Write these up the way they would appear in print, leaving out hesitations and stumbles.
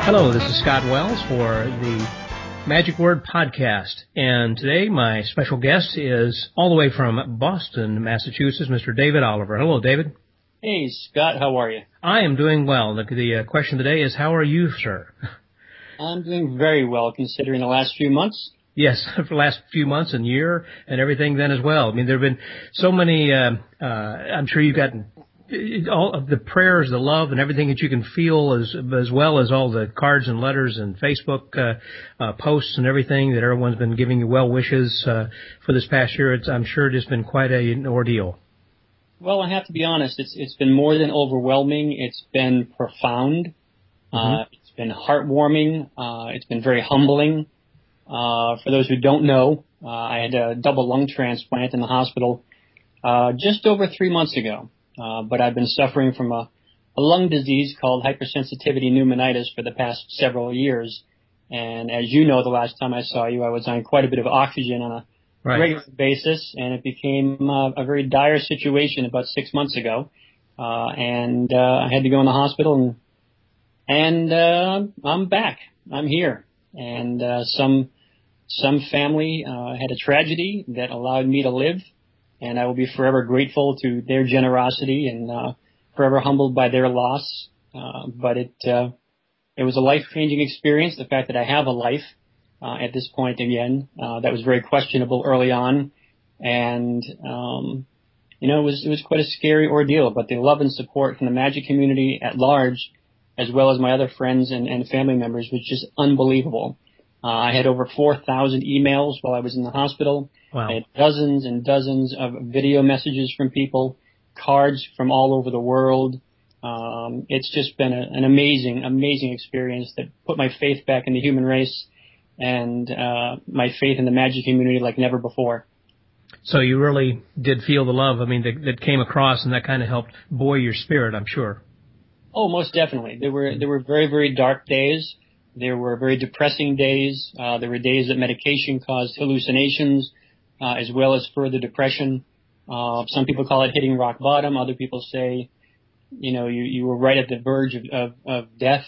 Hello, this is Scott Wells for the Magic Word Podcast, and today my special guest is all the way from Boston, Massachusetts, Mr. David Oliver. Hello, David. Hey, Scott, how are you? I am doing well. The question today is, how are you, sir? I'm doing very well, considering the last few months. Yes, for the last few months and year and everything then as well. I mean, there have been so many, I'm sure you've gotten all of the prayers, the love, and everything that you can feel, as well as all the cards and letters and Facebook posts and everything that everyone's been giving you well wishes for this past year. I'm sure it's been quite an ordeal. Well, I have to be honest. It's been more than overwhelming. It's been profound. It's been heartwarming. It's been very humbling. For those who don't know, I had a double lung transplant in the hospital just over 3 months ago. But I've been suffering from a lung disease called hypersensitivity pneumonitis for the past several years. And as you know, the last time I saw you, I was on quite a bit of oxygen on a regular basis, and it became a very dire situation about 6 months ago. And I had to go in the hospital, and I'm back. I'm here. And some family had a tragedy that allowed me to live. And I will be forever grateful to their generosity and forever humbled by their loss. But it was a life-changing experience. The fact that I have a life at this point again, that was very questionable early on, and it was quite a scary ordeal. But the love and support from the magic community at large, as well as my other friends and family members, was just unbelievable. I had over 4,000 emails while I was in the hospital. Wow. I had dozens and dozens of video messages from people, cards from all over the world. It's just been an amazing, amazing experience that put my faith back in the human race and my faith in the magic community like never before. So you really did feel the love, that came across, and that kind of helped buoy your spirit, I'm sure. Oh, most definitely. There were very, very dark days. There were very depressing days. There were days that medication caused hallucinations, as well as further depression. Some people call it hitting rock bottom. Other people say, you were right at the verge of death.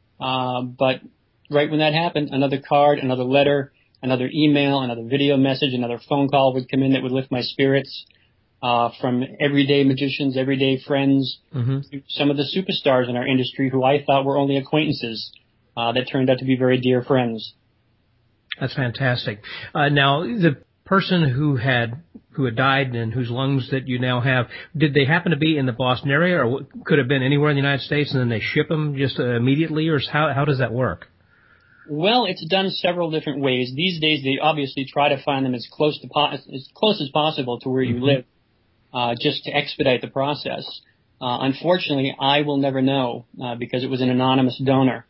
But right when that happened, another card, another letter, another email, another video message, another phone call would come in that would lift my spirits. From everyday magicians, everyday friends, to some of the superstars in our industry who I thought were only acquaintances. That turned out to be very dear friends. That's fantastic. Now, the person who had died and whose lungs that you now have, did they happen to be in the Boston area, or could have been anywhere in the United States, and then they ship them just immediately, or how does that work? Well, it's done several different ways. These days, they obviously try to find them as close as possible to where you live, just to expedite the process. Unfortunately, I will never know because it was an anonymous donor.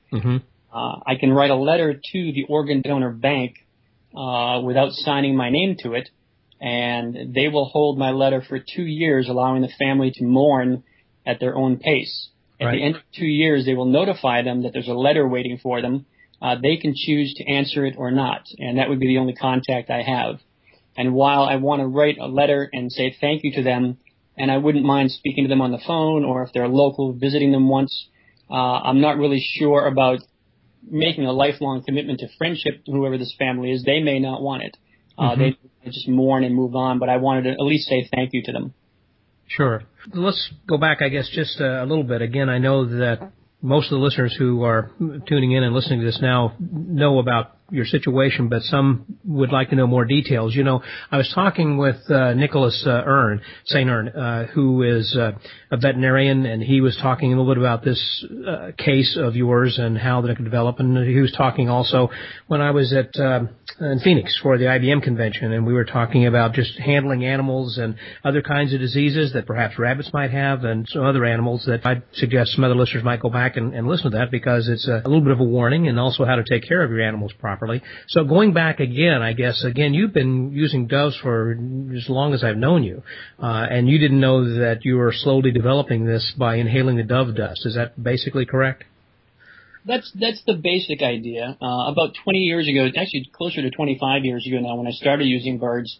I can write a letter to the organ donor bank without signing my name to it, and they will hold my letter for 2 years, allowing the family to mourn at their own pace. At the end of 2 years, they will notify them that there's a letter waiting for them. They can choose to answer it or not, and that would be the only contact I have. And while I want to write a letter and say thank you to them, and I wouldn't mind speaking to them on the phone, or if they're local, visiting them once, I'm not really sure about making a lifelong commitment to friendship to whoever this family is. They may not want it. They just mourn and move on, but I wanted to at least say thank you to them. Sure. Let's go back, I guess, just a little bit. Again, I know that most of the listeners who are tuning in and listening to this now know about your situation, but some would like to know more details. I was talking with Nicholas St. Ern, who is a veterinarian, and he was talking a little bit about this case of yours and how that could develop. And he was talking also when I was in Phoenix for the IBM convention, and we were talking about just handling animals and other kinds of diseases that perhaps rabbits might have, and some other animals that I'd suggest some other listeners might go back and listen to that, because it's a little bit of a warning, and also how to take care of your animals properly. So going back again, I guess, you've been using doves for as long as I've known you, and you didn't know that you were slowly developing this by inhaling the dove dust. Is that basically correct? That's the basic idea. About 20 years ago, actually closer to 25 years ago now, when I started using birds,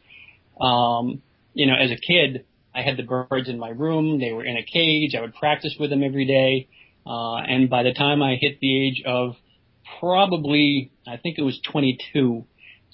as a kid, I had the birds in my room. They were in a cage. I would practice with them every day. And by the time I hit the age of probably, I think it was 22,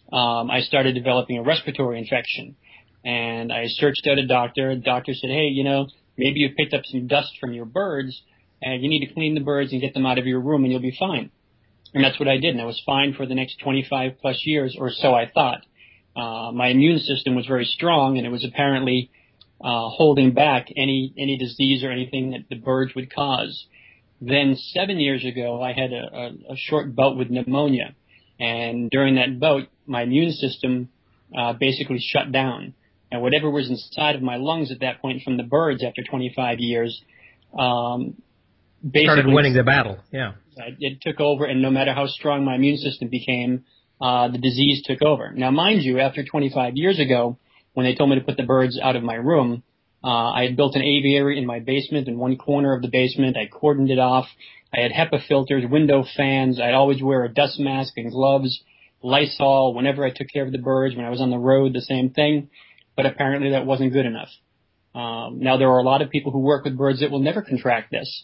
I started developing a respiratory infection. And I searched out a doctor. The doctor said, hey, maybe you picked up some dust from your birds, and you need to clean the birds and get them out of your room, and you'll be fine. And that's what I did, and I was fine for the next 25 plus years, or so I thought. My immune system was very strong, and it was apparently holding back any disease or anything that the birds would cause. Then 7 years ago, I had a short bout with pneumonia, and during that bout, my immune system basically shut down. And whatever was inside of my lungs at that point from the birds after 25 years basically started winning the battle. Yeah. It took over, and no matter how strong my immune system became, the disease took over. Now, mind you, after 25 years ago, when they told me to put the birds out of my room, I had built an aviary in my basement, in one corner of the basement. I cordoned it off. I had HEPA filters, window fans. I'd always wear a dust mask and gloves, Lysol, whenever I took care of the birds. When I was on the road, the same thing. But apparently that wasn't good enough. Now, there are a lot of people who work with birds that will never contract this.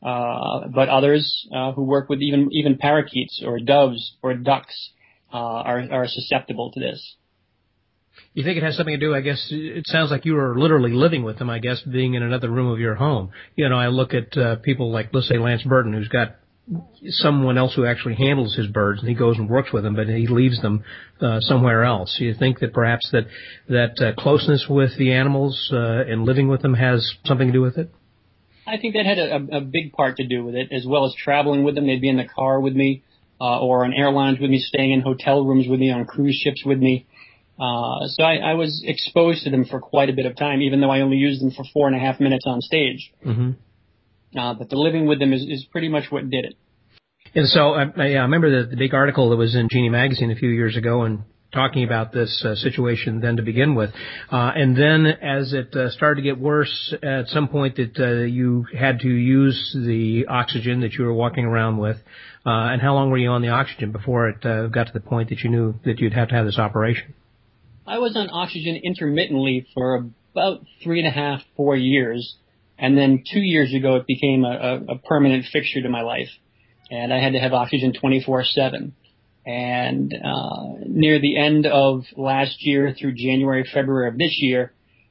But others who work with even parakeets or doves or ducks are susceptible to this. You think it has something to do, I guess, it sounds like you were literally living with them, I guess, being in another room of your home. I look at people like, let's say, Lance Burton, who's got someone else who actually handles his birds, and he goes and works with them, but he leaves them somewhere else. Do you think that perhaps that closeness with the animals and living with them has something to do with it? I think that had a big part to do with it, as well as traveling with them. They'd be in the car with me or on airlines with me, staying in hotel rooms with me, on cruise ships with me. So I was exposed to them for quite a bit of time, even though I only used them for 4.5 minutes on stage. Mm-hmm. But the living with them is pretty much what did it. And so I remember the big article that was in Genie Magazine a few years ago and talking about this situation then to begin with. And then as it started to get worse, at some point that you had to use the oxygen that you were walking around with. And how long were you on the oxygen before it got to the point that you knew that you'd have to have this operation? I was on oxygen intermittently for about 3.5, 4 years. And then 2 years ago, it became a permanent fixture to my life. And I had to have oxygen 24/7. And near the end of last year through January, February of this year,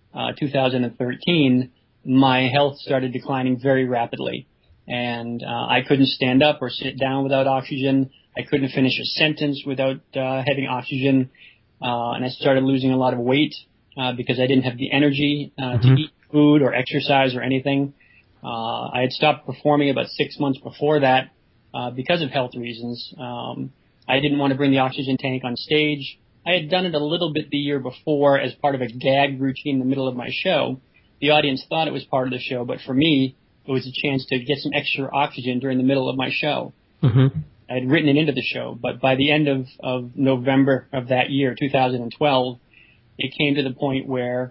2013, my health started declining very rapidly. And I couldn't stand up or sit down without oxygen. I couldn't finish a sentence without having oxygen. And I started losing a lot of weight because I didn't have the energy to eat food or exercise or anything. I had stopped performing about 6 months before that because of health reasons. I didn't want to bring the oxygen tank on stage. I had done it a little bit the year before as part of a gag routine in the middle of my show. The audience thought it was part of the show, but for me, it was a chance to get some extra oxygen during the middle of my show. Mm-hmm. I had written it into the show, but by the end of November of that year, 2012, it came to the point where,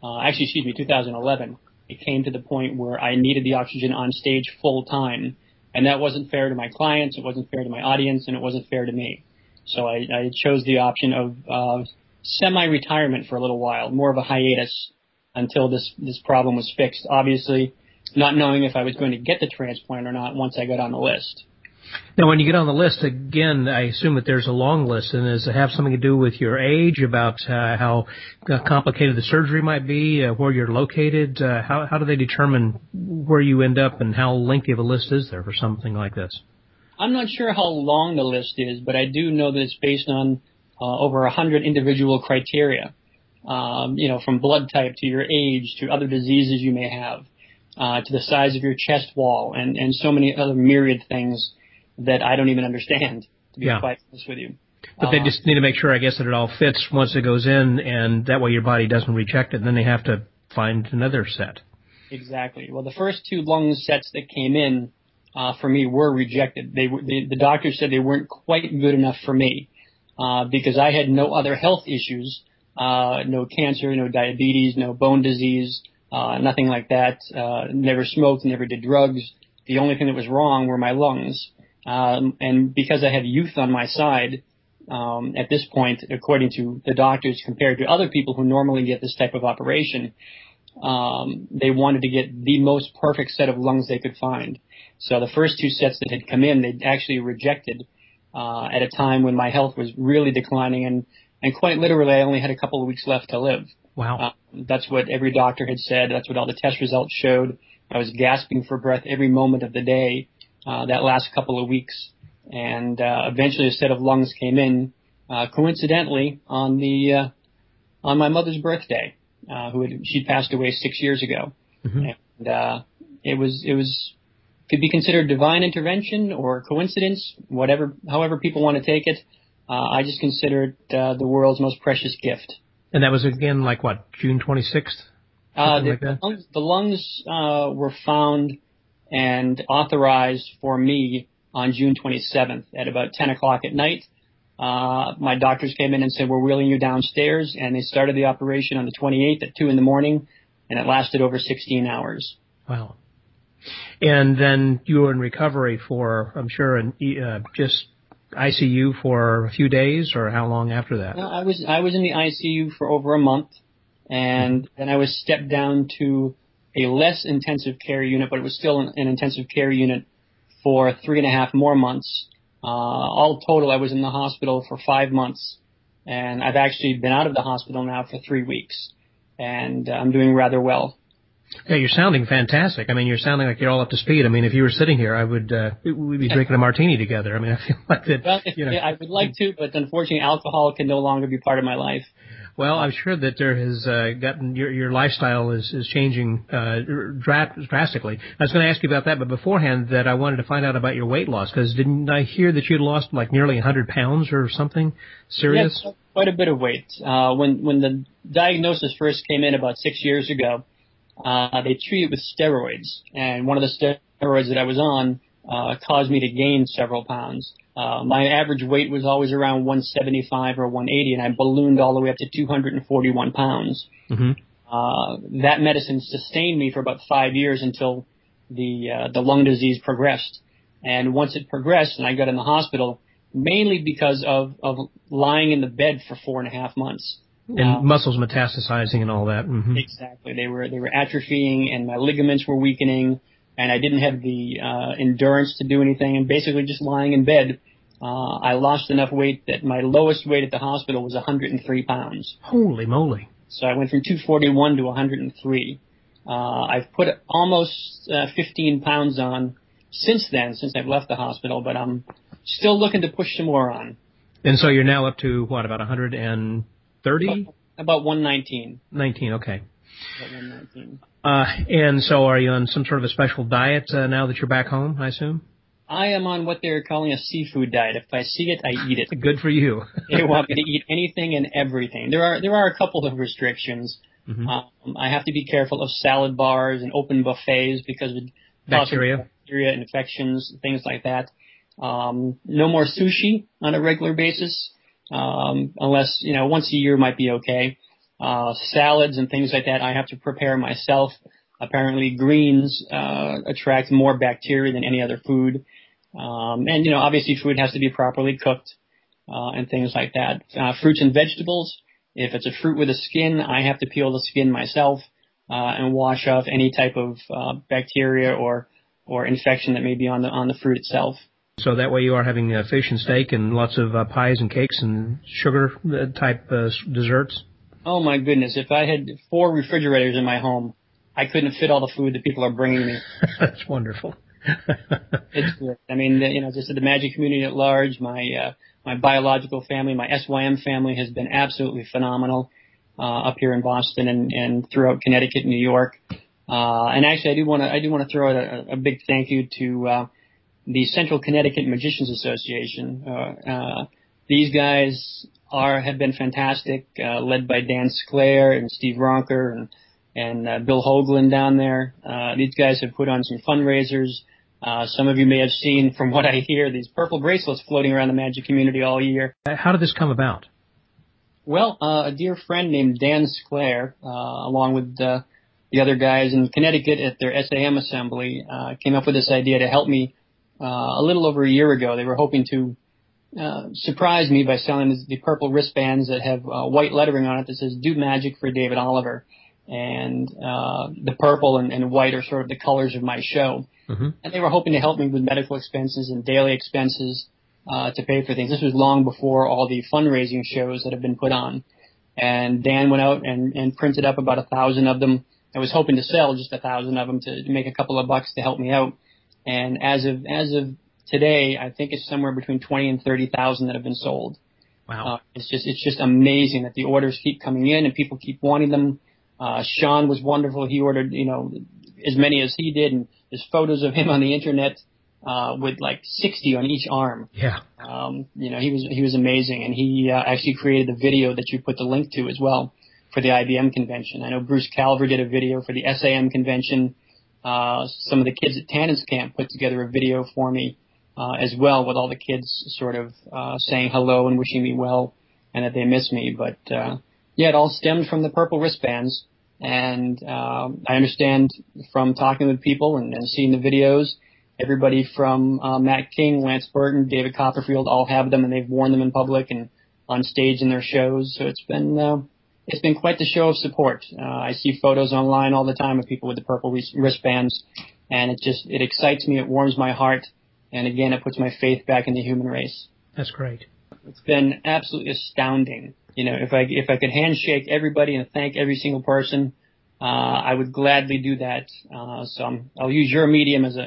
2011, it came to the point where I needed the oxygen on stage full time. And that wasn't fair to my clients, it wasn't fair to my audience, and it wasn't fair to me. So I chose the option of semi-retirement for a little while, more of a hiatus until this problem was fixed. Obviously, not knowing if I was going to get the transplant or not once I got on the list. Now, when you get on the list, again, I assume that there's a long list, and does it have something to do with your age, about how complicated the surgery might be, where you're located? How do they determine where you end up, and how lengthy of a list is there for something like this? I'm not sure how long the list is, but I do know that it's based on over 100 individual criteria, from blood type to your age to other diseases you may have, to the size of your chest wall, and so many other myriad things that I don't even understand, to be quite honest with you. But they just need to make sure, I guess, that it all fits once it goes in, and that way your body doesn't reject it, and then they have to find another set. Exactly. Well, the first 2 lung sets that came in for me were rejected. The doctor said they weren't quite good enough for me because I had no other health issues, no cancer, no diabetes, no bone disease, nothing like that. Never smoked, never did drugs. The only thing that was wrong were my lungs. And because I have youth on my side, at this point, according to the doctors, compared to other people who normally get this type of operation, they wanted to get the most perfect set of lungs they could find. So the first 2 sets that had come in, they actually rejected. at a time when my health was really declining, and quite literally I only had a couple of weeks left to live. Wow. That's what every doctor had said. That's what all the test results showed. I was gasping for breath every moment of the day, that last couple of weeks. And eventually a set of lungs came in, coincidentally on my mother's birthday, she passed away 6 years ago. Mm-hmm. And it was could be considered divine intervention or coincidence, however people want to take it. I just consider it the world's most precious gift. And that was again like what, June 26th? The lungs were found and authorized for me on June 27th at about 10 o'clock at night. My doctors came in and said, we're wheeling you downstairs, and they started the operation on the 28th at 2 in the morning, and it lasted over 16 hours. Wow. And then you were in recovery for, I'm sure, just ICU for a few days, or how long after that? I was in the ICU for over a month, and then I was stepped down to a less intensive care unit, but it was still an intensive care unit for 3.5 more months. All total, I was in the hospital for 5 months, and I've actually been out of the hospital now for 3 weeks, and I'm doing rather well. Yeah, you're sounding fantastic. I mean, you're sounding like you're all up to speed. I mean, if you were sitting here, we'd be drinking a martini together. I mean, I feel like that. Well, yeah, I would like to, but unfortunately, alcohol can no longer be part of my life. Well, I'm sure that there has gotten your lifestyle is changing drastically. I was going to ask you about that, but beforehand, that I wanted to find out about your weight loss, because didn't I hear that you'd lost like nearly 100 pounds or something serious? Yes, quite a bit of weight. When the diagnosis first came in about 6 years ago, they treated with steroids, and one of the steroids that I was on caused me to gain several pounds. My average weight was always around 175 or 180, and I ballooned all the way up to 241 pounds. Mm-hmm. That medicine sustained me for about 5 years until the lung disease progressed. And once it progressed and I got in the hospital, mainly because of lying in the bed for 4.5 months. And muscles metastasizing and all that. Mm-hmm. Exactly. They were atrophying, and my ligaments were weakening, and I didn't have the endurance to do anything, and basically just lying in bed, I lost enough weight that my lowest weight at the hospital was 103 pounds. Holy moly. So I went from 241 to 103. I've put almost 15 pounds on since I've left the hospital, but I'm still looking to push some more on. And so you're now up to, what, about 130? About 119. 19, okay. About 119. And so are you on some sort of a special diet now that you're back home, I assume? I am on what they're calling a seafood diet. If I see it, I eat it. Good for you. They want me to eat anything and everything. There are a couple of restrictions. Mm-hmm. I have to be careful of salad bars and open buffets because of bacteria infections, things like that. No more sushi on a regular basis, unless, once a year might be okay. Salads and things like that I have to prepare myself. Apparently greens attract more bacteria than any other food. And obviously food has to be properly cooked and things like that. Fruits and vegetables, if it's a fruit with a skin, I have to peel the skin myself and wash off any type of bacteria or infection that may be on the fruit itself. So that way you are having fish and steak and lots of pies and cakes and sugar type desserts? Oh my goodness, if I had 4 refrigerators in my home, I couldn't fit all the food that people are bringing me. That's wonderful. It's good. I mean, just the Magic community at large, my biological family, my SYM family has been absolutely phenomenal up here in Boston and throughout Connecticut and New York. And actually, I do want to throw out a big thank you to the Central Connecticut Magicians Association. These guys have been fantastic, led by Dan Sclair and Steve Ronker and Bill Hoagland down there. These guys have put on some fundraisers. Some of you may have seen, from what I hear, these purple bracelets floating around the Magic community all year. How did this come about? Well, a dear friend named Dan Sclair, along with the other guys in Connecticut at their SAM assembly, came up with this idea to help me a little over a year ago. They were hoping to surprise me by selling the purple wristbands that have white lettering on it that says "Do Magic for David Oliver." And the purple and white are sort of the colors of my show. Mm-hmm. And they were hoping to help me with medical expenses and daily expenses. to pay for things. This was long before all the fundraising shows that have been put on. And Dan went out and printed up about 1,000 of them. I was hoping to sell just 1,000 of them to make a couple of bucks to help me out. And as of today, I think it's somewhere between 20 and 30,000 that have been sold. Wow. It's just amazing that the orders keep coming in and people keep wanting them. Sean was wonderful. He ordered, as many as he did, and there's photos of him on the internet, with like 60 on each arm. Yeah. He was amazing, and he actually created the video that you put the link to as well for the IBM convention. I know Bruce Calver did a video for the SAM convention. Some of the kids at Tannen's camp put together a video for me as well, with all the kids sort of saying hello and wishing me well and that they miss me. But it all stemmed from the purple wristbands, and I understand from talking with people and seeing the videos, everybody from Matt King, Lance Burton, David Copperfield all have them, and they've worn them in public and on stage in their shows. So it's been quite the show of support. I see photos online all the time of people with the purple wristbands, and it excites me. It warms my heart, and again, it puts my faith back in the human race. That's great. It's been absolutely astounding. If I could handshake everybody and thank every single person, I would gladly do that. So I'll use your medium as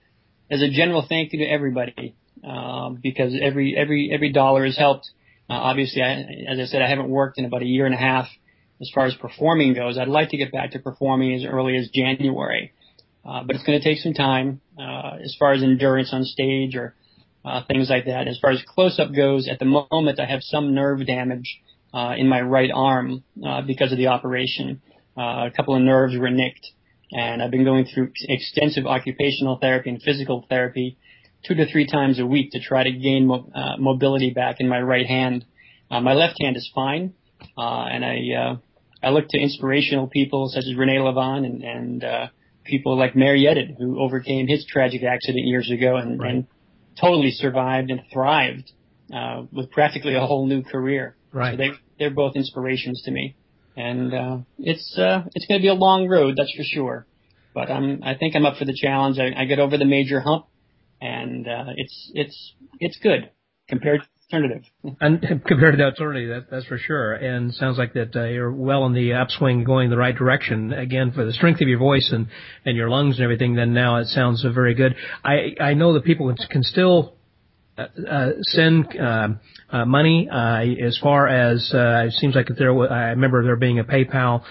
a general thank you to everybody, because every dollar has helped. Obviously, as I said, I haven't worked in about a year and a half as far as performing goes. I'd like to get back to performing as early as January, but it's going to take some time as far as endurance on stage or things like that. As far as close-up goes, at the moment I have some nerve damage in my right arm because of the operation. A couple of nerves were nicked, and I've been going through extensive occupational therapy and physical therapy 2 to 3 times a week to try to gain mobility back in my right hand. My left hand is fine, and I look to inspirational people such as Rene Levon and people like Mary Edit, who overcame his tragic accident years ago and totally survived and thrived with practically a whole new career. Right. So they're both inspirations to me, and it's going to be a long road, that's for sure. But I think I'm up for the challenge. I get over the major hump. And it's good compared to the alternative. And compared to the alternative, that's for sure. And it sounds like that you're well in the upswing, going the right direction. Again, for the strength of your voice and your lungs and everything, then now it sounds very good. I know that people can still send money as far as it seems like I remember there being a PayPal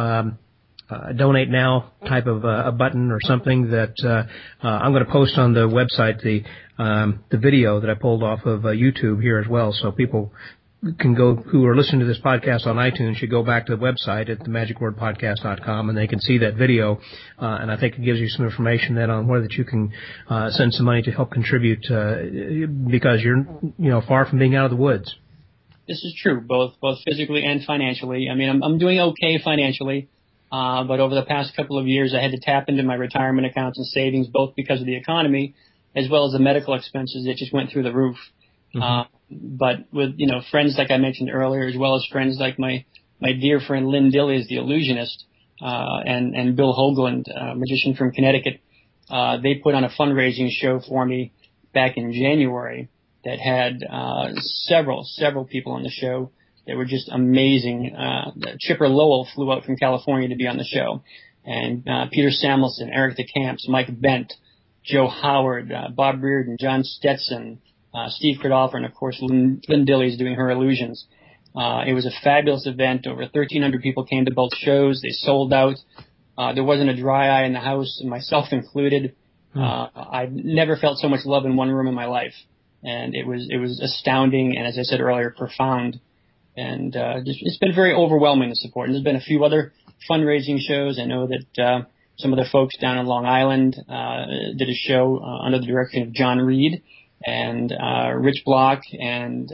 donate now type of a button or something that I'm going to post on the website, the video that I pulled off of YouTube here as well, so people can go, who are listening to this podcast on iTunes, should go back to the website at themagicwordpodcast.com, and they can see that video, and I think it gives you some information then on where that you can send some money to help contribute, because you're far from being out of the woods. This is true, both physically and financially. I mean, I'm doing okay financially. But over the past couple of years, I had to tap into my retirement accounts and savings, both because of the economy as well as the medical expenses that just went through the roof. Mm-hmm. But with, friends like I mentioned earlier, as well as friends like my dear friend Lynn Dillies, the illusionist, and Bill Hoagland, magician from Connecticut, they put on a fundraising show for me back in January that had several people on the show. They were just amazing. Chipper Lowell flew out from California to be on the show. And Peter Samuelson, Eric DeCamps, Mike Bent, Joe Howard, Bob Reardon, John Stetson, Steve Kradolfer, and, of course, Lynn Dillies doing her illusions. It was a fabulous event. Over 1,300 people came to both shows. They sold out. There wasn't a dry eye in the house, myself included. I've never felt so much love in one room in my life. And it was astounding and, as I said earlier, profound. And it's been very overwhelming, the support. And there's been a few other fundraising shows. I know that some of the folks down in Long Island did a show under the direction of John Reed, and Rich Block and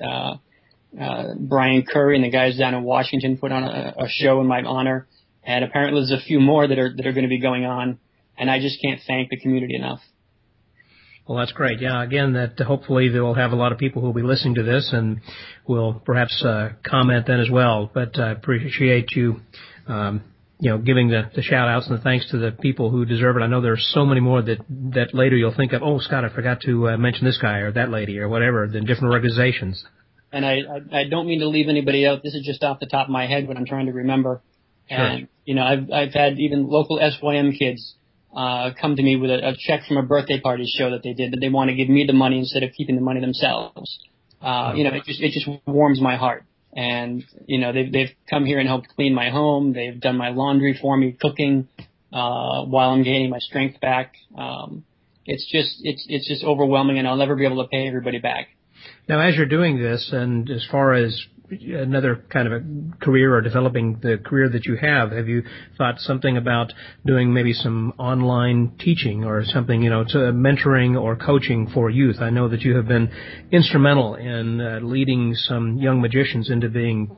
Brian Curry and the guys down in Washington put on a show in my honor. And apparently there's a few more that are going to be going on. And I just can't thank the community enough. Well, that's great. Yeah, again, that hopefully they will have a lot of people who will be listening to this and will perhaps comment then as well. But I appreciate you giving the shout outs and the thanks to the people who deserve it. I know there's so many more that later you'll think of, oh, Scott, I forgot to mention this guy or that lady or whatever, the different organizations. And I don't mean to leave anybody out. This is just off the top of my head what I'm trying to remember. Sure. And, I've had even local SYM kids come to me with a check from a birthday party show that they did, that they want to give me the money instead of keeping the money themselves. It just warms my heart. And, they've come here and helped clean my home. They've done my laundry for me, cooking, while I'm gaining my strength back. It's just overwhelming, and I'll never be able to pay everybody back. Now, as you're doing this, and as far as another kind of a career or developing the career that you have you thought something about doing maybe some online teaching or something, to mentoring or coaching for youth? I know that you have been instrumental in leading some young magicians into being,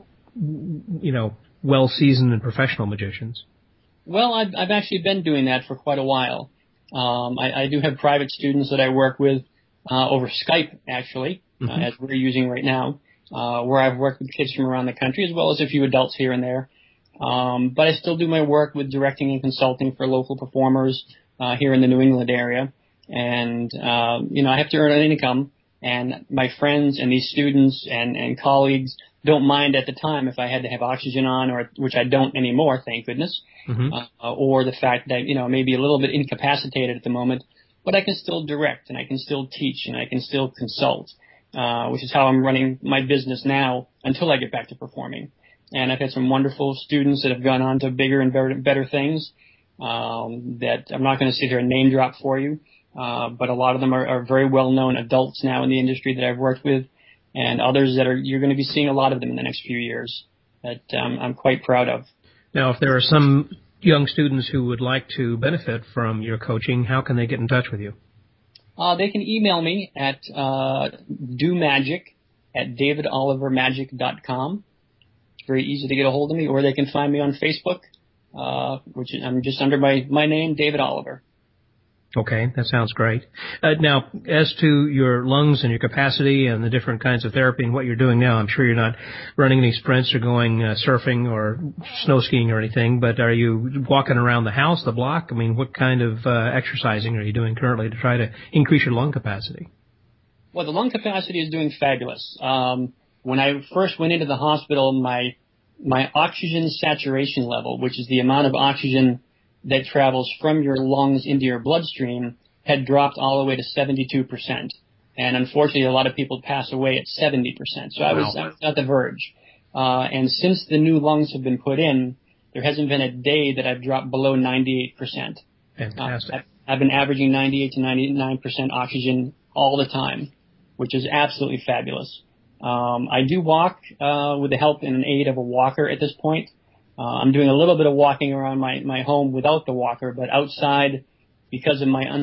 well-seasoned and professional magicians. Well, I've actually been doing that for quite a while. I do have private students that I work with over Skype, actually, as we're using right now, where I've worked with kids from around the country as well as a few adults here and there. But I still do my work with directing and consulting for local performers here in the New England area. And, I have to earn an income, and my friends and these students and colleagues don't mind at the time if I had to have oxygen on, or which I don't anymore, thank goodness, or the fact that, maybe a little bit incapacitated at the moment, but I can still direct, and I can still teach, and I can still consult, which is how I'm running my business now until I get back to performing. And I've had some wonderful students that have gone on to bigger and better things that I'm not going to sit here and name drop for you, but a lot of them are very well-known adults now in the industry that I've worked with, and others that you're going to be seeing a lot of them in the next few years that I'm quite proud of. Now, if there are some young students who would like to benefit from your coaching, how can they get in touch with you? They can email me at domagic@davidolivermagic.com. It's very easy to get a hold of me, or they can find me on Facebook, which I'm just under my name, David Oliver. Okay, that sounds great. Now, as to your lungs and your capacity and the different kinds of therapy and what you're doing now, I'm sure you're not running any sprints or going surfing or snow skiing or anything, but are you walking around the house, the block? I mean, what kind of exercising are you doing currently to try to increase your lung capacity? Well, the lung capacity is doing fabulous. When I first went into the hospital, my oxygen saturation level, which is the amount of oxygen that travels from your lungs into your bloodstream, had dropped all the way to 72%. And unfortunately, a lot of people pass away at 70%. So I was at the verge. And since the new lungs have been put in, there hasn't been a day that I've dropped below 98%. Fantastic. I've been averaging 98 to 99% oxygen all the time, which is absolutely fabulous. I do walk with the help and aid of a walker at this point. I'm doing a little bit of walking around my home without the walker, but outside, because of I'm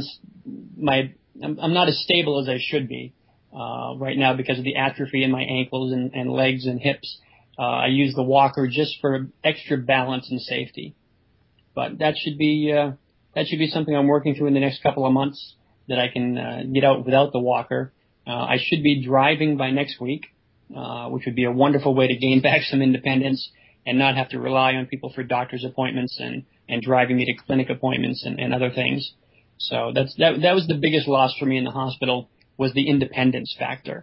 not as stable as I should be right now because of the atrophy in my ankles and legs and hips. I use the walker just for extra balance and safety. But that should be something I'm working through in the next couple of months, that I can get out without the walker. I should be driving by next week, which would be a wonderful way to gain back some independence and not have to rely on people for doctor's appointments and driving me to clinic appointments and other things. So that was the biggest loss for me in the hospital, was the independence factor.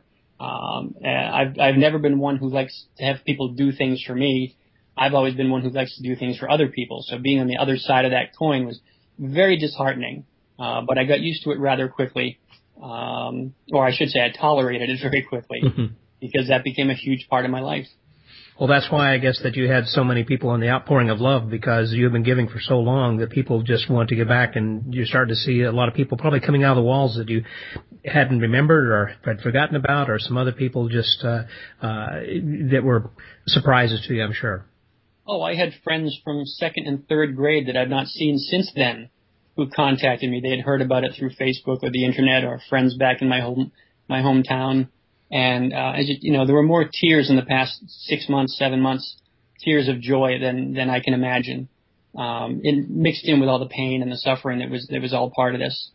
I've never been one who likes to have people do things for me. I've always been one who likes to do things for other people. So being on the other side of that coin was very disheartening. But I got used to it rather quickly. Or I should say I tolerated it very quickly because that became a huge part of my life. Well, that's why I guess that you had so many people in the outpouring of love, because you've been giving for so long that people just want to give back, and you're starting to see a lot of people probably coming out of the walls that you hadn't remembered or had forgotten about, or some other people just that were surprises to you, I'm sure. Oh, I had friends from second and third grade that I've not seen since then who contacted me. They had heard about it through Facebook or the internet, or friends back in my hometown. And, there were more tears in the past 6 months, 7 months, tears of joy than I can imagine. It mixed in with all the pain and the suffering that was all part of this.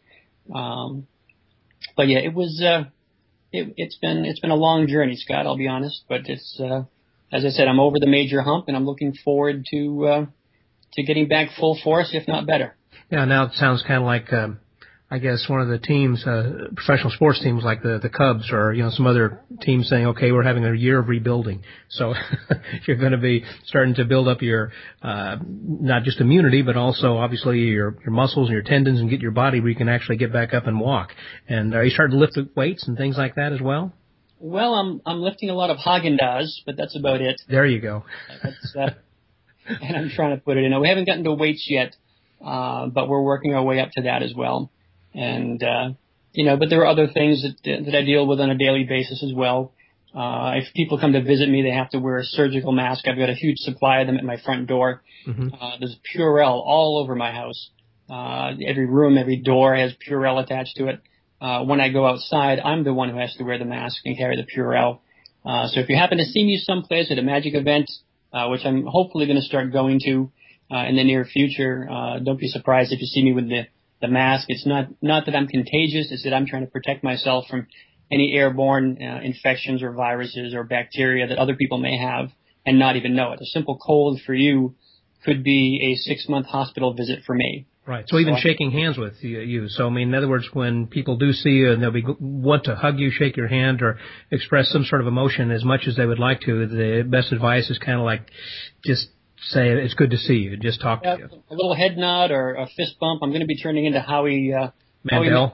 But yeah, it's been a long journey, Scott, I'll be honest, but it's, as I said, I'm over the major hump, and I'm looking forward to to getting back full force, if not better. Yeah, now it sounds kind of like, I guess one of the teams, professional sports teams like the Cubs or, some other teams saying, okay, we're having a year of rebuilding. So you're going to be starting to build up your, not just immunity, but also obviously your muscles and your tendons and get your body where you can actually get back up and walk. And are you starting to lift weights and things like that as well? Well, I'm lifting a lot of Haagen-Dazs, but that's about it. There you go. And I'm trying to put it in. We haven't gotten to weights yet, but we're working our way up to that as well. And, but there are other things that I deal with on a daily basis as well. If people come to visit me, they have to wear a surgical mask. I've got a huge supply of them at my front door. Mm-hmm. There's Purell all over my house. Every room, every door has Purell attached to it. When I go outside, I'm the one who has to wear the mask and carry the Purell. So if you happen to see me someplace at a magic event, which I'm hopefully going to start going to in the near future, don't be surprised if you see me with the mask. It's not that I'm contagious. It's that I'm trying to protect myself from any airborne infections or viruses or bacteria that other people may have and not even know it. A simple cold for you could be a 6-month hospital visit for me. Right. So even shaking hands with you. So, I mean, in other words, when people do see you and they'll want to hug you, shake your hand, or express some sort of emotion as much as they would like to, the best advice is kind of like just say, it's good to see you. Just talk to you. A little head nod or a fist bump. I'm going to be turning into Howie Mandel.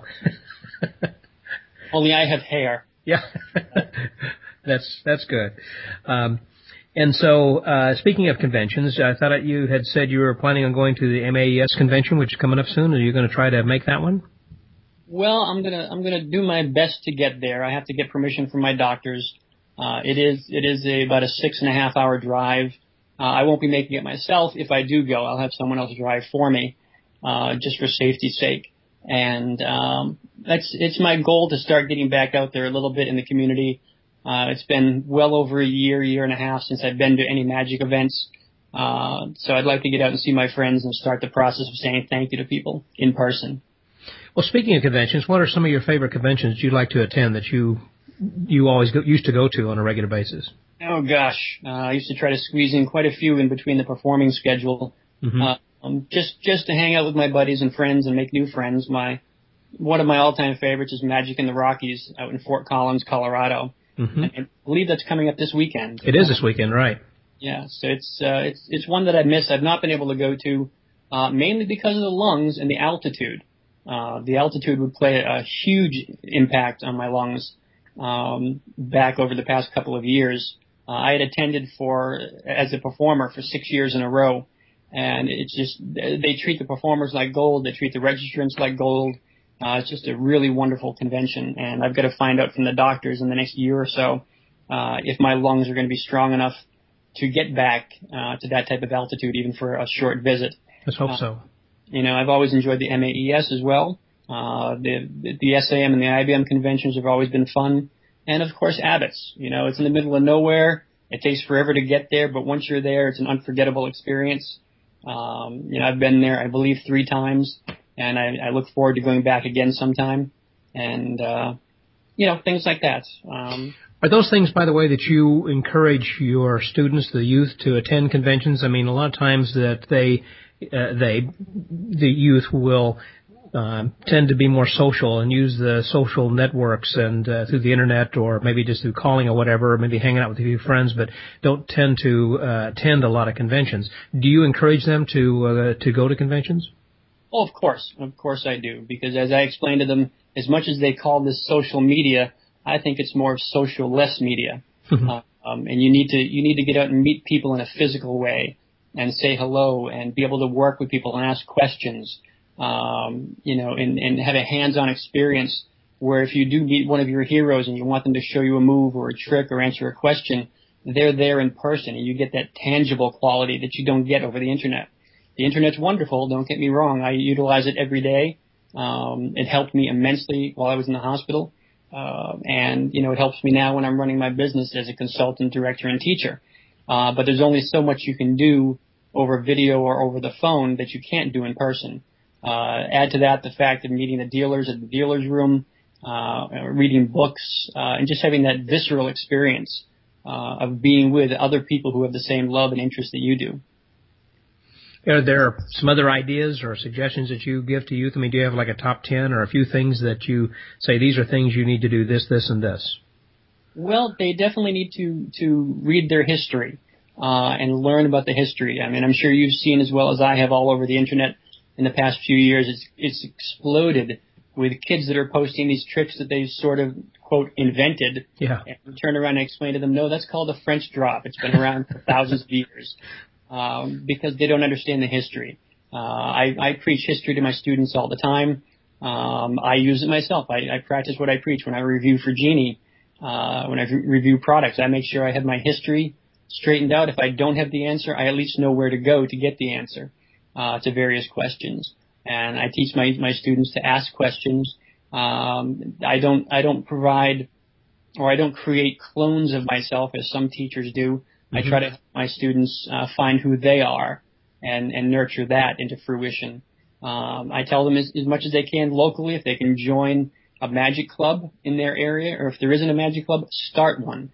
Only I have hair. Yeah. That's good. And so, speaking of conventions, I thought you had said you were planning on going to the MAES convention, which is coming up soon. Are you going to try to make that one? Well, I'm gonna do my best to get there. I have to get permission from my doctors. It is about a 6.5 hour drive. I won't be making it myself. If I do go, I'll have someone else drive for me, just for safety's sake. And it's my goal to start getting back out there a little bit in the community. It's been well over a year and a half since I've been to any magic events. So I'd like to get out and see my friends and start the process of saying thank you to people in person. Well, speaking of conventions, what are some of your favorite conventions you'd like to attend that you always used to go to on a regular basis? Oh gosh, I used to try to squeeze in quite a few in between the performing schedule. Mm-hmm. Just to hang out with my buddies and friends and make new friends. One of my all-time favorites is Magic in the Rockies out in Fort Collins, Colorado. Mm-hmm. And I believe that's coming up this weekend. It is this weekend, right? Yeah, so it's one that I've missed. I've not been able to go to, mainly because of the lungs and the altitude. The altitude would play a huge impact on my lungs back over the past couple of years. I had attended as a performer for 6 years in a row, and it's just they treat the performers like gold. They treat the registrants like gold. It's just a really wonderful convention, and I've got to find out from the doctors in the next year or so if my lungs are going to be strong enough to get back to that type of altitude, even for a short visit. Let's hope so. I've always enjoyed the MAES as well. The SAM and the IBM conventions have always been fun. And, of course, Abbott's. It's in the middle of nowhere. It takes forever to get there, but once you're there, it's an unforgettable experience. I've been there, I believe, 3 times, and I look forward to going back again sometime. And, things like that. Are those things, by the way, that you encourage your students, the youth, to attend conventions? I mean, a lot of times that the youth will tend to be more social and use the social networks and through the internet or maybe just through calling or whatever, or maybe hanging out with a few friends, but don't tend to attend a lot of conventions. Do you encourage them to go to conventions? Oh, of course I do, because as I explained to them, as much as they call this social media, I think it's more social-less media. And you need to get out and meet people in a physical way and say hello and be able to work with people and ask questions. And have a hands-on experience where if you do meet one of your heroes and you want them to show you a move or a trick or answer a question, they're there in person and you get that tangible quality that you don't get over the internet. The internet's wonderful, don't get me wrong. I utilize it every day. It helped me immensely while I was in the hospital. And it helps me now when I'm running my business as a consultant, director, and teacher. But there's only so much you can do over video or over the phone that you can't do in person. Add to that the fact of meeting the dealers at the dealer's room, reading books, and just having that visceral experience of being with other people who have the same love and interest that you do. Are there some other ideas or suggestions that you give to youth? I mean, do you have like a top 10 or a few things that you say, these are things you need to do this, this, and this? Well, they definitely need to read their history and learn about the history. I mean, I'm sure you've seen as well as I have all over the internet in the past few years. It's exploded with kids that are posting these tricks that they've sort of, quote, invented. Yeah. And we turn around and explain to them, no, that's called a French drop. It's been around for thousands of years because they don't understand the history. I preach history to my students all the time. I use it myself. I practice what I preach when I review for Genie. When I review products, I make sure I have my history straightened out. If I don't have the answer, I at least know where to go to get the answer to various questions. And I teach my students to ask questions. I don't provide or I don't create clones of myself as some teachers do. Mm-hmm. I try to help my students find who they are and nurture that into fruition. I tell them as much as they can locally, if they can join a magic club in their area, or if there isn't a magic club, start one.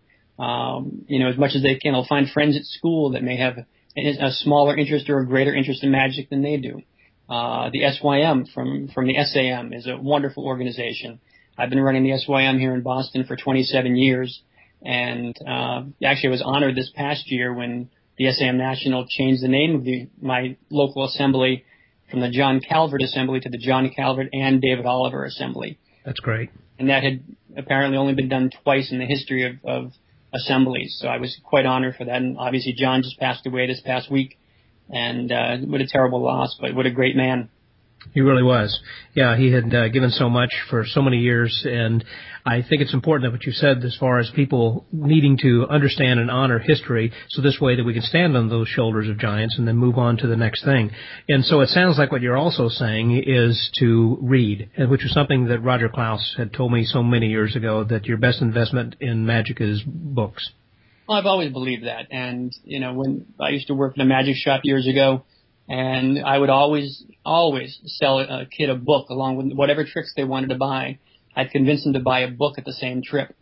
As much as they can. They'll find friends at school that may have a smaller interest or a greater interest in magic than they do. The SYM from the SAM is a wonderful organization. I've been running the SYM here in Boston for 27 years, and actually I was honored this past year when the SAM National changed the name of my local assembly from the John Calvert Assembly to the John Calvert and David Oliver Assembly. That's great. And that had apparently only been done twice in the history of assemblies. So I was quite honored for that. And obviously John just passed away this past week. And what a terrible loss, but what a great man. He really was. Yeah, he had given so much for so many years, and I think it's important that what you said as far as people needing to understand and honor history, so this way that we can stand on those shoulders of giants and then move on to the next thing. And so it sounds like what you're also saying is to read, which is something that Roger Klaus had told me so many years ago, that your best investment in magic is books. Well, I've always believed that. And, when I used to work in a magic shop years ago, and I would always sell a kid a book along with whatever tricks they wanted to buy. I'd convince them to buy a book at the same trip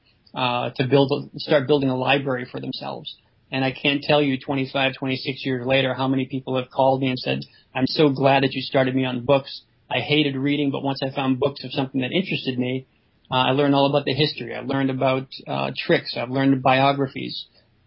to start building a library for themselves. And I can't tell you 25, 26 years later how many people have called me and said, I'm so glad that you started me on books. I hated reading, but once I found books of something that interested me, I learned all about the history. I learned about tricks. I've learned biographies.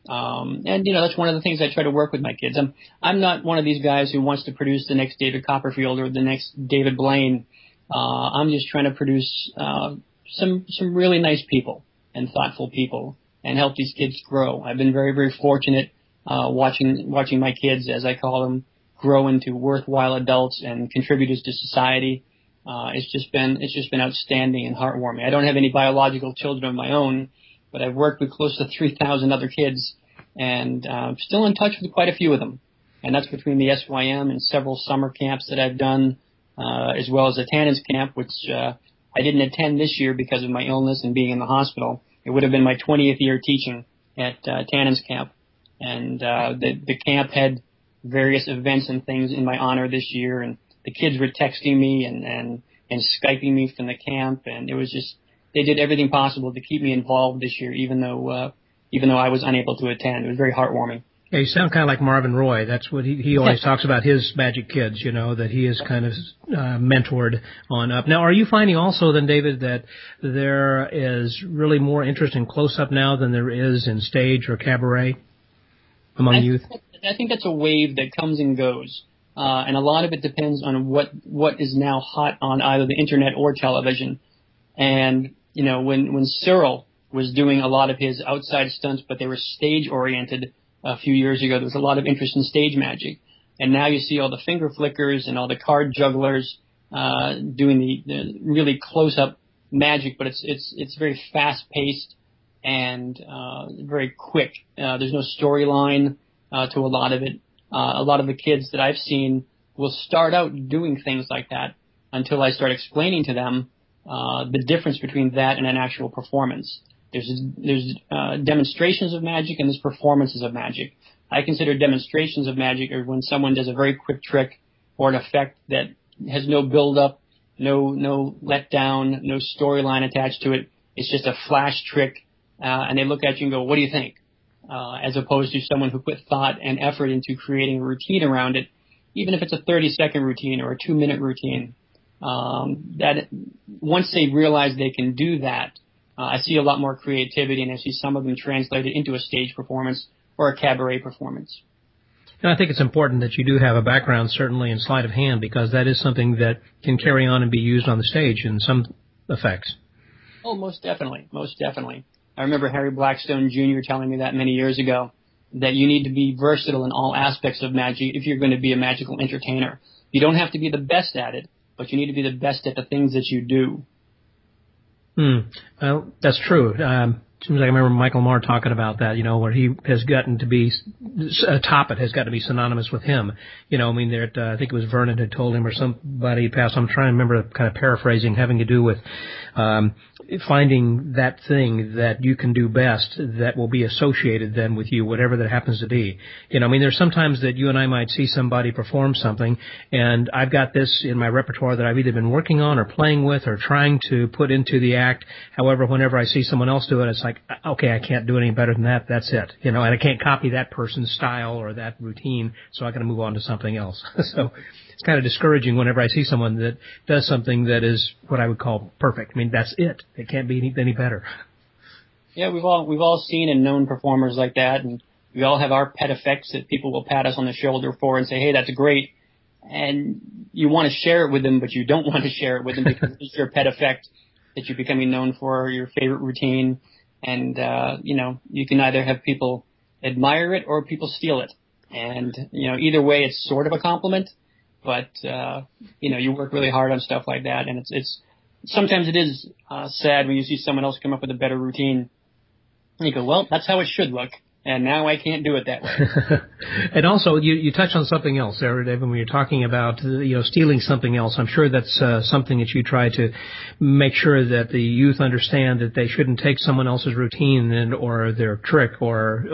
That's one of the things I try to work with my kids. I'm not one of these guys who wants to produce the next David Copperfield or the next David Blaine. I'm just trying to produce some really nice people and thoughtful people and help these kids grow. I've been very, very fortunate watching my kids, as I call them, grow into worthwhile adults and contributors to society. It's just been outstanding and heartwarming. I don't have any biological children of my own, but I've worked with close to 3,000 other kids, and still in touch with quite a few of them. And that's between the SYM and several summer camps that I've done, as well as the Tannins camp, which I didn't attend this year because of my illness and being in the hospital. It would have been my 20th year teaching at Tannins camp. And the camp had various events and things in my honor this year, and the kids were texting me and Skyping me from the camp, and it was just, they did everything possible to keep me involved this year, even though I was unable to attend. It was very heartwarming. Yeah, you sound kind of like Marvin Roy. That's what he always talks about, his magic kids, that he is kind of mentored on up. Now, are you finding also then, David, that there is really more interest in close-up now than there is in stage or cabaret among youth? I think that's a wave that comes and goes. And a lot of it depends on what is now hot on either the internet or television. And, when Cyril was doing a lot of his outside stunts, but they were stage-oriented a few years ago, there was a lot of interest in stage magic. And now you see all the finger flickers and all the card jugglers doing the really close-up magic, but it's very fast-paced and very quick. There's no storyline to a lot of it. A lot of the kids that I've seen will start out doing things like that until I start explaining to them the difference between that and an actual performance. There's demonstrations of magic and there's performances of magic. I consider demonstrations of magic are when someone does a very quick trick or an effect that has no build-up, no letdown, no storyline attached to it. It's just a flash trick, and they look at you and go, "What do you think?" As opposed to someone who put thought and effort into creating a routine around it even if it's a 30-second routine or a 2-minute routine, that once they realize they can do that, I see a lot more creativity, and I see some of them translated into a stage performance or a cabaret performance. And I think it's important that you do have a background, certainly, in sleight of hand, because that is something that can carry on and be used on the stage in some effects. Oh, most definitely. Most definitely. I remember Harry Blackstone Jr. telling me that many years ago, that you need to be versatile in all aspects of magic if you're going to be a magical entertainer. You don't have to be the best at it, but you need to be the best at the things that you do. Well, that's true. Seems like I remember Michael Moore talking about that, where he has gotten to be, Toppet has got to be synonymous with him. I mean, I think it was Vernon who told him or somebody passed. I'm trying to remember, kind of paraphrasing, having to do with finding that thing that you can do best that will be associated then with you, whatever that happens to be. I mean, there's sometimes that you and I might see somebody perform something, and I've got this in my repertoire that I've either been working on or playing with or trying to put into the act. However, whenever I see someone else do it, it's like, okay, I can't do it any better than that. That's it. And I can't copy that person's style or that routine, so I got to move on to something else. So it's kind of discouraging whenever I see someone that does something that is what I would call perfect. I mean, that's it. It can't be any better. Yeah, we've all seen and known performers like that, and we all have our pet effects that people will pat us on the shoulder for and say, hey, that's great. And you want to share it with them, but you don't want to share it with them because it's your pet effect that you're becoming known for, your favorite routine. And, you can either have people admire it or people steal it. And, either way, it's sort of a compliment, but, you work really hard on stuff like that. And it's sometimes it is sad when you see someone else come up with a better routine. And you go, well, that's how it should look. And now I can't do it that way. And also, you touched on something else there, David, when you're talking about, stealing something else. I'm sure that's something that you try to make sure that the youth understand that they shouldn't take someone else's routine or their trick or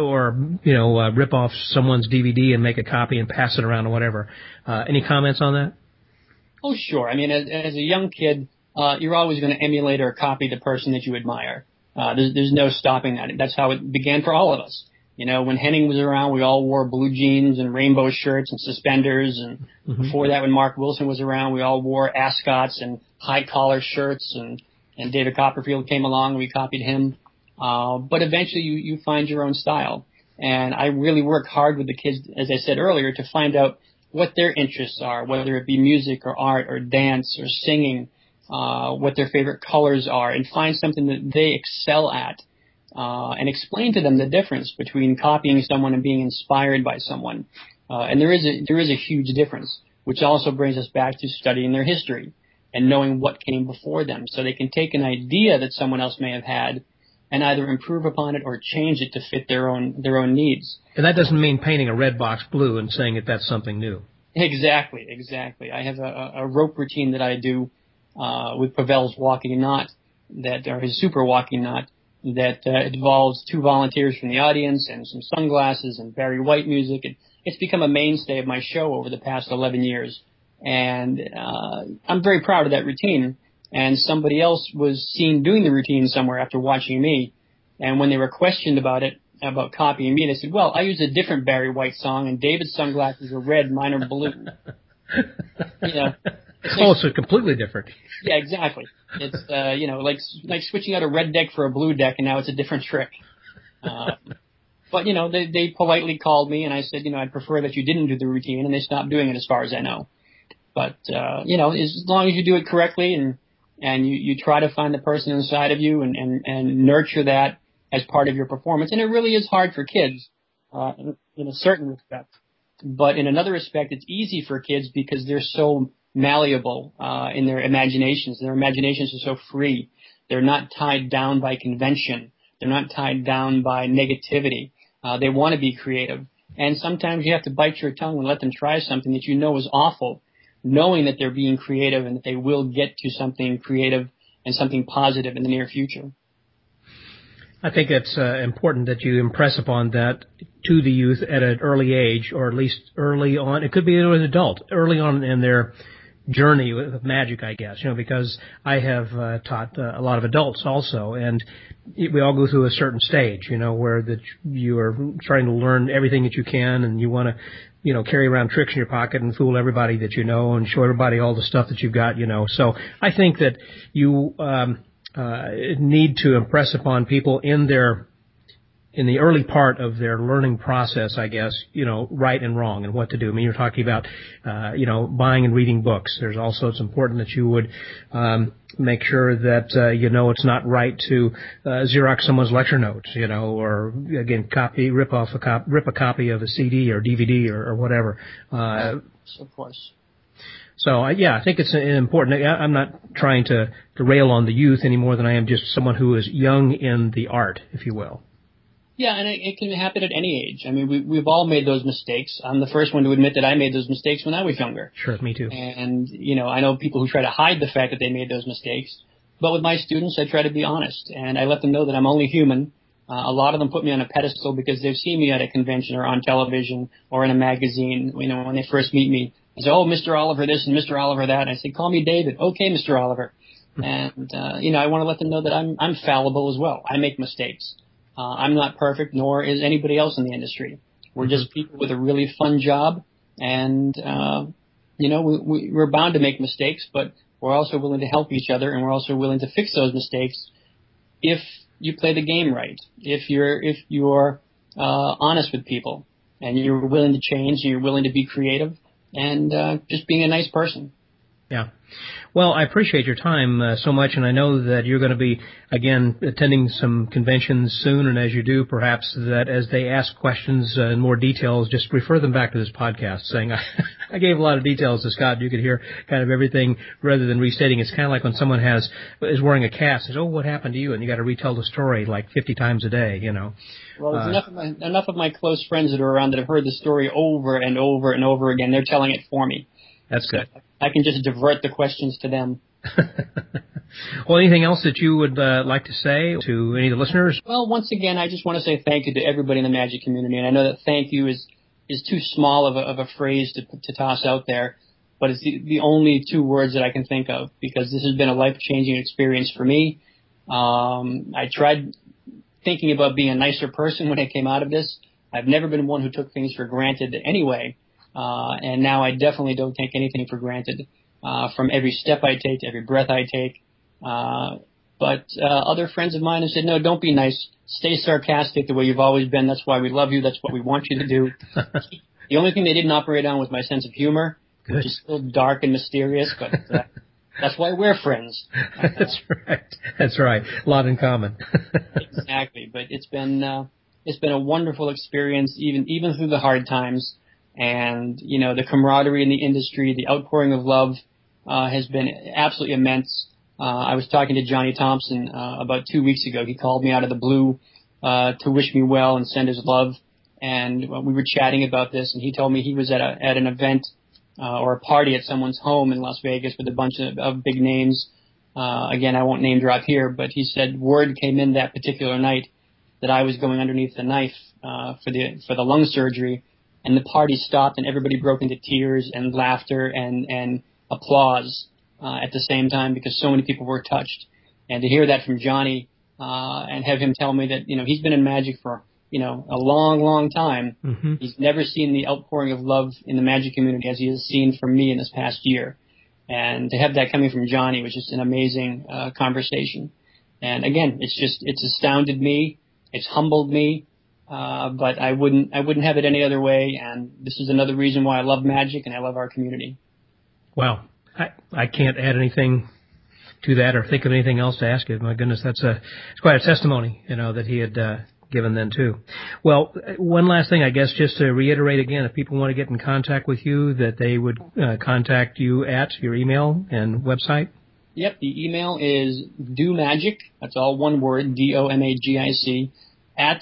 rip off someone's DVD and make a copy and pass it around or whatever. Any comments on that? Oh, sure. I mean, as a young kid, you're always going to emulate or copy the person that you admire. There's no stopping that. That's how it began for all of us. When Henning was around, we all wore blue jeans and rainbow shirts and suspenders. And before that, when Mark Wilson was around, we all wore ascots and high collar shirts. And David Copperfield came along and we copied him. But eventually you find your own style. And I really work hard with the kids, as I said earlier, to find out what their interests are, whether it be music or art or dance or singing, what their favorite colors are, and find something that they excel at. And explain to them the difference between copying someone and being inspired by someone. And there is a huge difference, which also brings us back to studying their history and knowing what came before them, so they can take an idea that someone else may have had and either improve upon it or change it to fit their own needs. And that doesn't mean painting a red box blue and saying that that's something new. Exactly. I have a rope routine that I do with Pavel's walking knot, or his super walking knot, that involves 2 volunteers from the audience and some sunglasses and Barry White music. And it's become a mainstay of my show over the past 11 years. And I'm very proud of that routine. And somebody else was seen doing the routine somewhere after watching me. And when they were questioned about copying me, they said, well, I used a different Barry White song, and David's sunglasses are red, mine are blue. So completely different. Yeah, exactly. It's, like switching out a red deck for a blue deck, and now it's a different trick. But, they politely called me, and I said, I'd prefer that you didn't do the routine, and they stopped doing it as far as I know. But, as long as you do it correctly and you try to find the person inside of you and nurture that as part of your performance. And it really is hard for kids, in a certain respect. But in another respect, it's easy for kids because they're so malleable in their imaginations. Their imaginations are so free. They're not tied down by convention. They're not tied down by negativity. They want to be creative. And sometimes you have to bite your tongue and let them try something that you know is awful, knowing that they're being creative and that they will get to something creative and something positive in the near future. I think it's important that you impress upon that to the youth at an early age, or at least early on. It could be an adult, early on in their journey with magic, I guess, because I have taught a lot of adults also, and we all go through a certain stage, where that you are trying to learn everything that you can, and you want to, carry around tricks in your pocket and fool everybody that you know and show everybody all the stuff that you've got, So I think that you need to impress upon people in the early part of their learning process, I guess, right and wrong and what to do. I mean, you're talking about, buying and reading books. There's also, it's important that you would, make sure that, it's not right to, Xerox someone's lecture notes, or again, rip a copy of a CD or DVD or whatever. Of course. So, I think it's important. I'm not trying to rail on the youth any more than I am just someone who is young in the art, if you will. Yeah, and it can happen at any age. I mean, we've all made those mistakes. I'm the first one to admit that I made those mistakes when I was younger. Sure, me too. And, I know people who try to hide the fact that they made those mistakes. But with my students, I try to be honest, and I let them know that I'm only human. A lot of them put me on a pedestal because they've seen me at a convention or on television or in a magazine. When they first meet me, they say, "Oh, Mr. Oliver this and Mr. Oliver that." And I say, "Call me David." "Okay, Mr. Oliver." And, I want to let them know that I'm fallible as well. I make mistakes. I'm not perfect, nor is anybody else in the industry. We're just people with a really fun job, and we're bound to make mistakes, but we're also willing to help each other, and we're also willing to fix those mistakes if you play the game right, if you're honest with people, and you're willing to change, and you're willing to be creative, and just being a nice person. Yeah. Well, I appreciate your time so much, and I know that you're going to be, again, attending some conventions soon, and as you do, perhaps that as they ask questions in more details, just refer them back to this podcast, saying, I gave a lot of details to Scott. You could hear kind of everything rather than restating. It's kind of like when someone is wearing a cast and says, "Oh, what happened to you?" And you got to retell the story like 50 times a day, Well, there's enough of my close friends that are around that have heard the story over and over and over again. They're telling it for me. That's good. So I can just divert the questions to them. Well, anything else that you would like to say to any of the listeners? Well, once again, I just want to say thank you to everybody in the magic community. And I know that thank you is too small of a phrase to toss out there, but it's the only two words that I can think of, because this has been a life-changing experience for me. I tried thinking about being a nicer person when I came out of this. I've never been one who took things for granted anyway. And now I definitely don't take anything for granted, from every step I take to every breath I take. But other friends of mine have said, "No, don't be nice. Stay sarcastic the way you've always been. That's why we love you. That's what we want you to do." The only thing they didn't operate on was my sense of humor, which is still dark and mysterious, but that's why we're friends. That's right. A lot in common. Exactly. But it's been a wonderful experience, even through the hard times. And, the camaraderie in the industry, the outpouring of love, has been absolutely immense. I was talking to Johnny Thompson, about 2 weeks ago. He called me out of the blue, to wish me well and send his love. And we were chatting about this, and he told me he was at an event, or a party at someone's home in Las Vegas with a bunch of big names. Again, I won't name drop here, but he said word came in that particular night that I was going underneath the knife, for the lung surgery. And the party stopped, and everybody broke into tears and laughter and applause at the same time, because so many people were touched. And to hear that from Johnny, and have him tell me that he's been in magic for a long, long time. Mm-hmm. He's never seen the outpouring of love in the magic community as he has seen from me in this past year. And to have that coming from Johnny was just an amazing conversation. And again, it's astounded me, it's humbled me. But I wouldn't have it any other way, and this is another reason why I love magic and I love our community. Well, I can't add anything to that or think of anything else to ask you. My goodness, it's quite a testimony, that he had given then too. Well, one last thing, I guess, just to reiterate again, if people want to get in contact with you, that they would contact you at your email and website. Yep, the email is domagic. That's all one word, DOMAGIC. at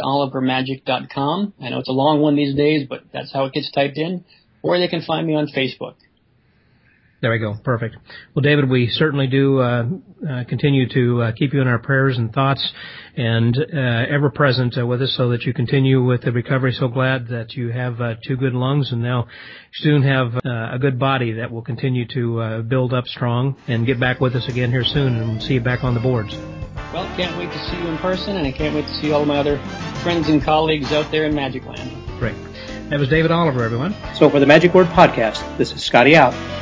davidolivermagic.com. I know it's a long one these days, but that's how it gets typed in. Or they can find me on Facebook. There we go. Perfect. Well, David, we certainly do continue to keep you in our prayers and thoughts, and ever present with us, so that you continue with the recovery. So glad that you have 2 good lungs, and now soon have a good body that will continue to build up strong, and get back with us again here soon, and see you back on the boards. Well, can't wait to see you in person, and I can't wait to see all my other friends and colleagues out there in Magic Land. Great. That was David Oliver, everyone. So for the Magic Word Podcast, this is Scotty out.